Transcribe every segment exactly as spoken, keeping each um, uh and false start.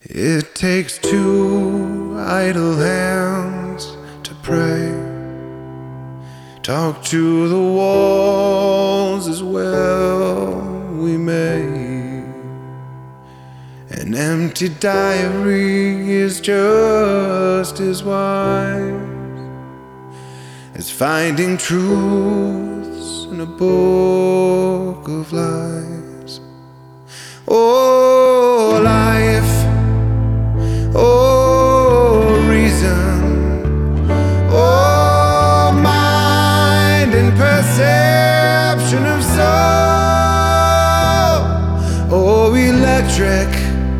It takes two idle hands to pray. Talk to the walls as well we may. An empty diary is just as wise as finding truths in a book of lies. Oh, life, oh, reason, oh, mind and perception of soul, oh, electric,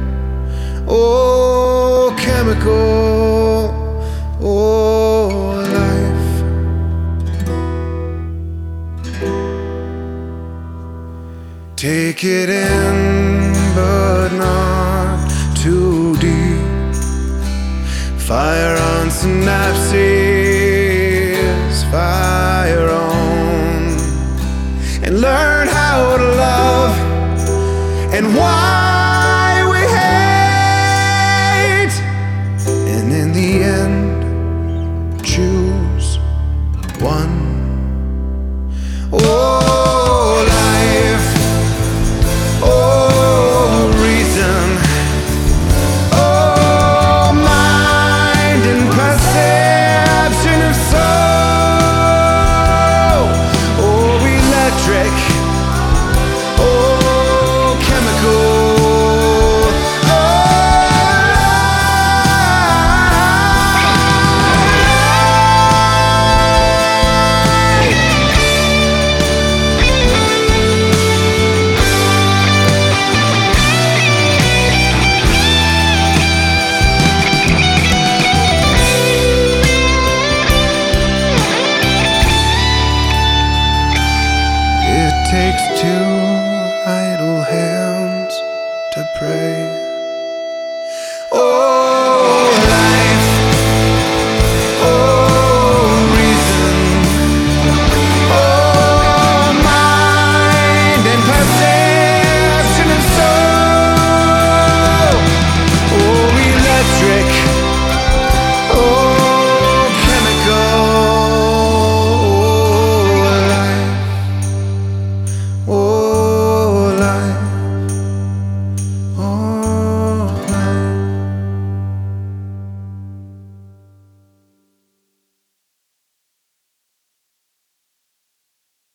oh, chemical, oh, life. Take it in, but not too deep. Fire on synapses, fire on, and learn how to love and why.